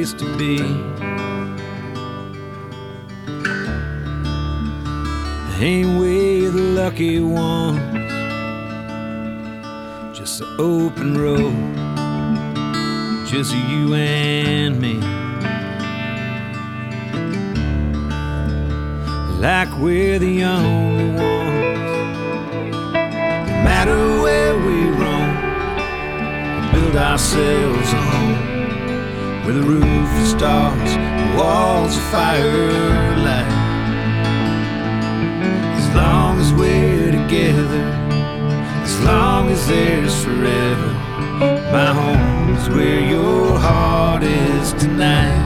place to be. Ain't we the lucky ones? Just an open road, just you and me. Like we're the only ones. No matter where we roam, we build ourselves a home with a roof of stars and walls of firelight. As long as we're together, as long as there's forever, my home is where your heart is tonight.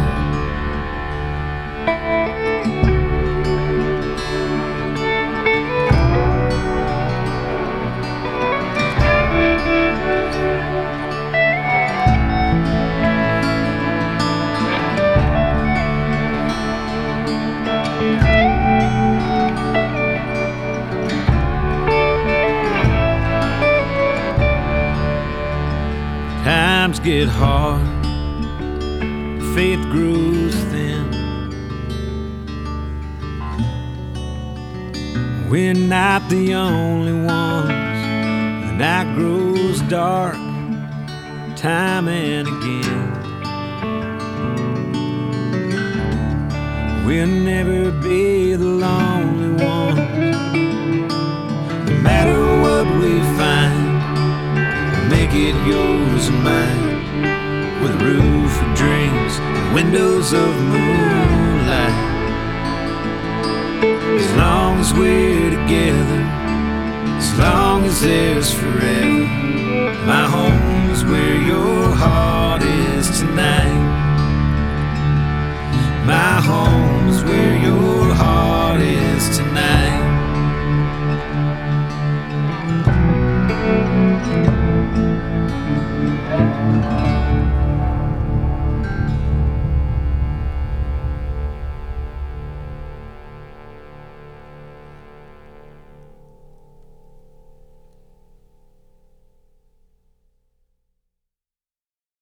Times get hard, faith grows thin. We're not the only ones. The night grows dark time and again. We'll never be the lonely ones. No matter what we find, make it yours and mine, with a roof of dreams and windows of moonlight. As long as we're together, as long as there's forever,